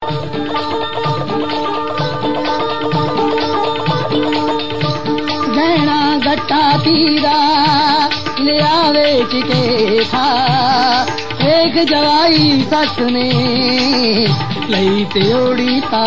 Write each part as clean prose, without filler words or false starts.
गहना गट्टा पीरा लिया बेच के खा एक जवाई सस ने लई त्योड़ी ता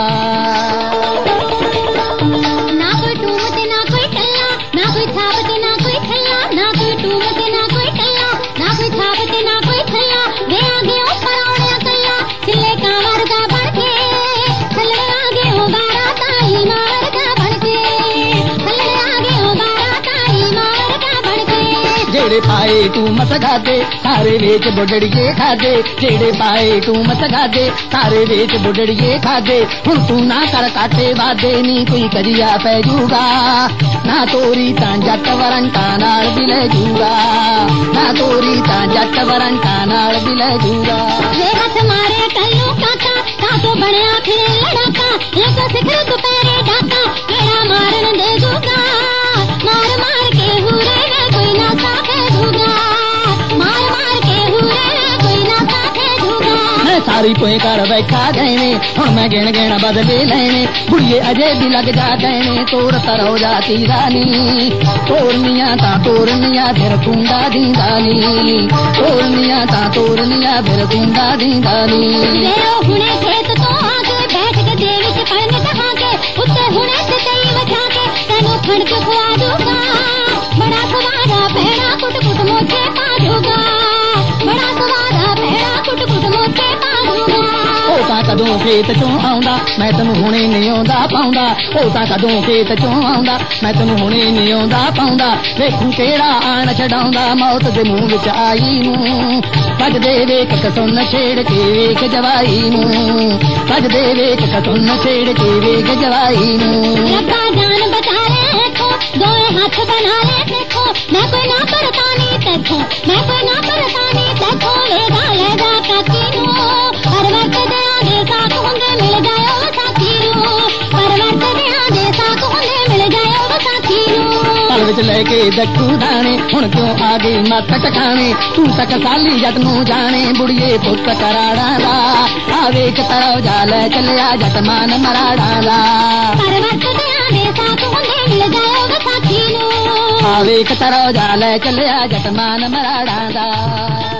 ना कोई टूमते ना कोई टल्ला ना कोई छापते ना कोई ठल्ला ना कोई टूमते ना कोई टल्ला ना कोई छापते ना कोई ठल्ला वे आगे ऊपर औड़े कल्ला चिल्ले कांवर का बन के थल्ले आगे हो बारा ताई मार का बन के थल्ले आगे हो बारा ताई मार का बन के जेड़े पाए तू मत खादे सारे वेच बुढ़ड़िए खादे जेड़े पाए तू मत खादे सारे वेच बुढ़ड़िए खादे हुण तू ना कर काटे वादे नी कोई करिया पै जूगा ना तोरी तां जट वरंटा नाल बिले जूगा ना तोरी तां जट वरंटा नाल बिले जूगा वे हथ मारे कल्लू काका काको बनया फिर लड़ाका एक सिखर दुपहरे डाका केड़ा मारन दे जूगा मार मार के हुरे वे कोई ना साथे जूगा मार मार के हुरे वे कोई ना साथे जूगा मैं सारी पोए कर बैठा गहने हुण मैं गिण गिण बदले लेने बुढ़िए अजे भी लग जा गहने तोर तरह जाती रानी तोरनिया ता तोरनिया फिर कुंडा दींदानी तोरनिया ता तोरनिया फिर कुंडा दींदानी तेरो हुणे खेत तो आके बैठ के देवी के पढ़न कहा के उत्ते हुणे से कई मचा के तेनो खड़क खुआ दूंगा बड़ा सवारा पहरा कुट कुट मोचे पा दूंगा बड़ा सवारा पहरा कुट कुट मोचे पा दूंगा ਉਹ ਤਾਂ ਕਦੋਂ ਖੇਤ ਚੋਂ ਆਉਂਦਾ ਮੈਂ ਤੈਨੂੰ ਹੁਣੇ ਨਹੀਂ ਆਉਂਦਾ ਪਾਉਂਦਾ ਉਹ ਤਾਂ ਕਦੋਂ ਖੇਤ ਚੋਂ ਆਉਂਦਾ ਮੈਂ ਤੈਨੂੰ ਹੁਣੇ ਨਹੀਂ ਆਉਂਦਾ ਪਾਉਂਦਾ ਵੇਖੂ ਕਿਹੜਾ ਆਣ ਛਡਾਉਂਦਾ ਮੌਤ ਦੇ ਮੂੰਹ ਵਿੱਚ ਆਈ ਨੂੰ ਵੱਜਦੇ ਵੇਖ ਕਸੁੰਨ ਛੇੜ ਕੇ ਵੇਖ ਜਵਾਈ ਨੂੰ ਵੱਜਦੇ ਵੇਖ ਕਸੁੰਨ ਛੇੜ ਕੇ ਵੇਖ ਜਵਾਈ ਨੂੰ रब्बा जान बचा ले देखो दोए हाथ बना ले देखो मैं कोई ना परतानी देखो मैं कोई ना परतानी देखो लेगा काकी नु परवत दे आगे साथ होंगे मिल जायो साथी नु परवत दे आगे साथ होंगे मिल जायो साथी नु ਪਲ ਵਿੱਚ ਲੈ ਕੇ ਦੱਖੂ ਦਾਣੇ ਹੁਣ ਕਿਉਂ ਆ ਗਈ ਮੱਤ ਟਿਕਾਣੇ ਤੂੰ ਤੱਕ ਸਾਲੀ ਜੱਟ ਨੂੰ ਜਾਣੇ ਬੁੜੀਏ ਪੁੱਤ ਕਰਾੜਾ ਦਾ ਆ ਵੇਖ ਤਰੋ ਜਾ ਲੈ ਚੱਲਿਆ ਜੱਟ ਮਾਨ ਮਰਾੜਾ ਦਾ परवत दे आगे साथ होंगे मिल जायो साथी नु ਆ ਵੇਖ ਤਰੋ ਜਾ ਲੈ ਚੱਲਿਆ ਜੱਟ ਮਾਨ ਮਰਾੜਾ ਦਾ